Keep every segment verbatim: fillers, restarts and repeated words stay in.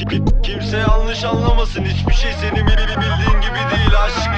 Kimse yanlış anlamasın, hiçbir şey senin bildiğin gibi değil aşkım.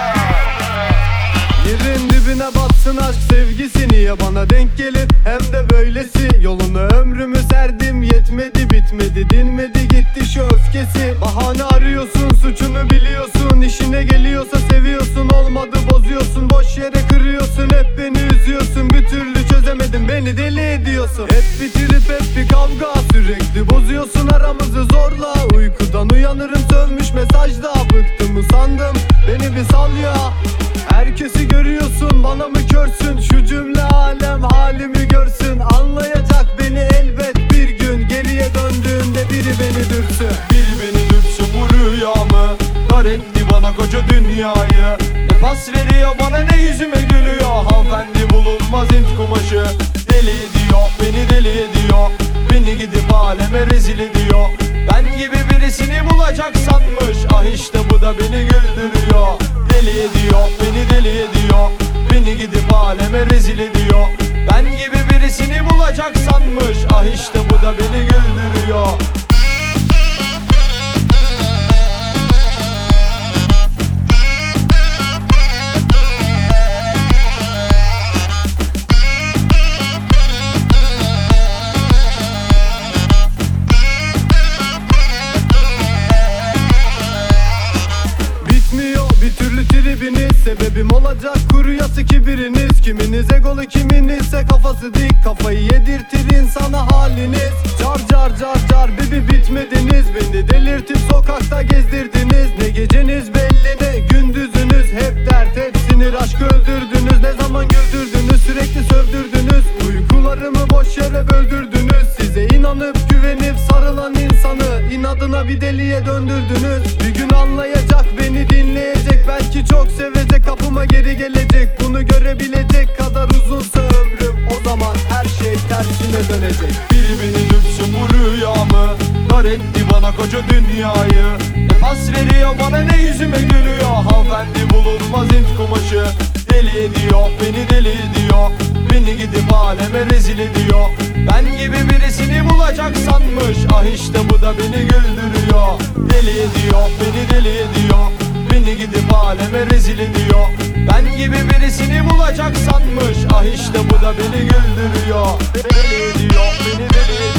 Yerin dibine batsın aşk sevgisi, niye bana denk gelir hem de böylesi. Yolunu ömrümü serdim, yetmedi bitmedi dinmedi gitti şu öfkesi. Bahane arıyorsun, suçunu biliyorsun, işine geliyorsa seviyorsun, olmadı bozuyorsun, boş yere kırıyorsun, hep beni üzüyorsun, bir türlü çözemedim beni deli ediyorsun. Hep bir trip hep bir kavga, sürekli bozuyorsun aramızı zorla. Uykudan uyanırım sövmüş mesajda, bıktım usandım beni bir sal ya. Herkesi görüyorsun, bana mı körsün? Şu cümle alem halimi görsün. Anlayacak beni elbet bir gün, geriye döndüğümde biri beni dürtsün. Biri beni dürtsün bu rüyamı, dar etti bana koca dünyayı. Ne pas veriyor bana ne yüzüme gülüyor. Hanımefendi bulunmaz int kumaşı, deli ediyor beni deli ediyor. Beni gidip aleme rezil ediyor. Ben gibi birisini bulacak sanmış, ah işte bu da beni güldürüyor. Deli ediyor beni deli ediyor. Beni gidip aleme rezil ediyor. Ben gibi birisini bulacak sanmış, ah işte bu da beni güldürüyor. Bir türlü tribiniz sebebim olacak kuruyası kibiriniz. Kiminiz egolu kiminizse kafası dik, kafayı yedirtir insana haliniz. Car car car car bibi bitmediniz, beni delirtip sokakta gezdirdiniz. Ne geceniz belli ne gündüzünüz, hep dert hep sinir, aşk öldürdünüz. Ne zaman güldürdünüz, sürekli sövdürdünüz, uykularımı boş yere böldürdünüz. Size inanıp güvenip sarılan insanı inadına bir deliye döndürdünüz. Bir gün anlayacak beni dinleyecek, belki çok sevecek, kapıma geri gelecek. Bunu görebilecek kadar uzunsa ömrüm, o zaman her şey tersine dönecek. Biri beni dürtsün bu rüyamı, dar etti bana koca dünyayı. Ne pas veriyor bana ne yüzüme gülüyor. Hanımefendi bulunmaz int kumaşı, deli ediyor beni deli ediyor. Beni gidip aleme rezil ediyor. Ben gibi birisini bulacak sanmış, ah işte bu da beni güldürüyor. Deli ediyor beni deli ediyor. Beni gidip aleme rezil ediyor. Ben gibi birisini bulacak sanmış, ah işte bu da beni güldürüyor. Deli ediyor beni deli ediyor.